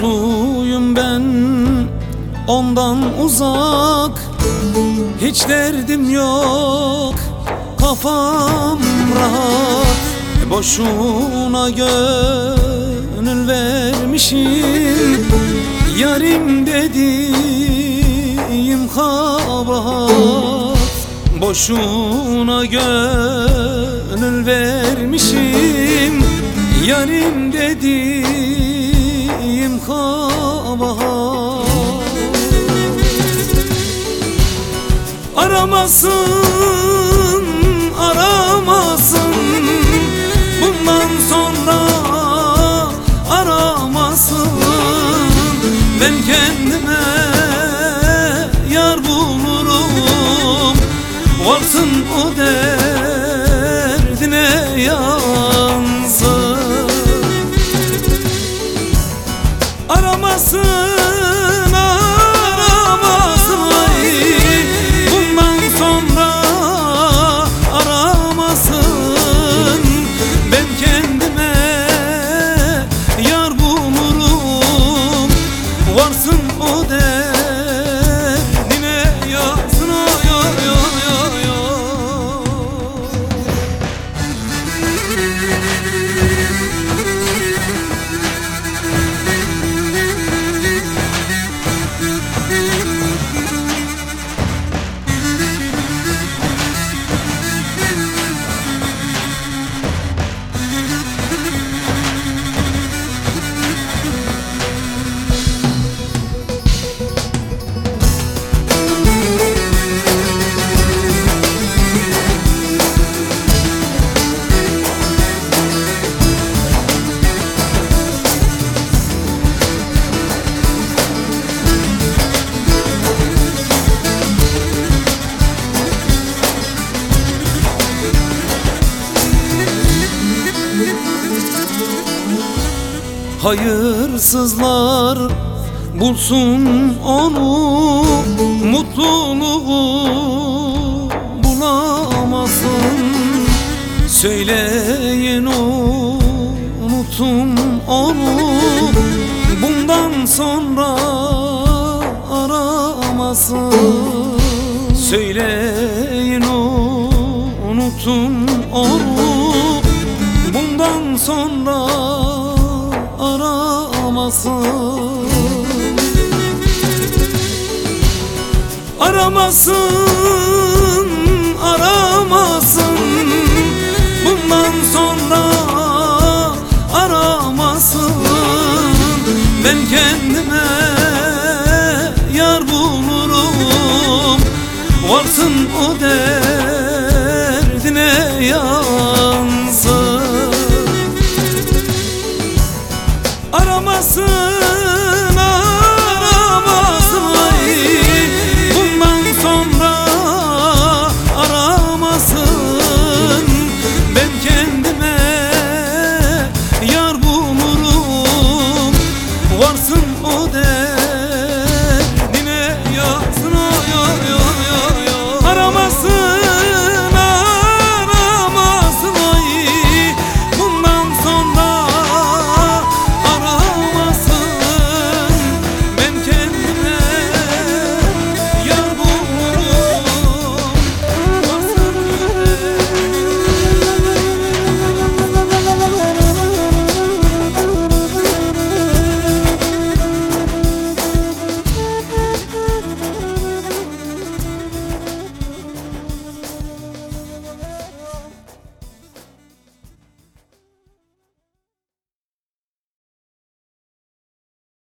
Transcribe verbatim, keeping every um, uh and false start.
mutluyum ben ondan uzak. Hiç derdim yok, kafam rahat. Boşuna gönül vermişim, yarim dediğim kabahat. Boşuna gönül vermişim, yarim dediğim kabahat. Aramasın, aramasın, bundan sonra aramasın. Ben kendime yar bulurum, varsın o derdine yansın. Aramasın, aramasın, ay, bundan sonra aramasın. Ben kendime yar bulurum, varsın o derdine yansın. Oy, oy, oy, oy, oy. Hayırsızlar bulsun onu, mutluluğu bulamasın. Söyleyin unuttum onu, bundan sonra aramasın. Söyleyin unuttum onu, bundan sonra aramasın. Aramasın, aramasın, bundan sonra aramasın. Ben kendime yar bulurum, varsın o derdine yar.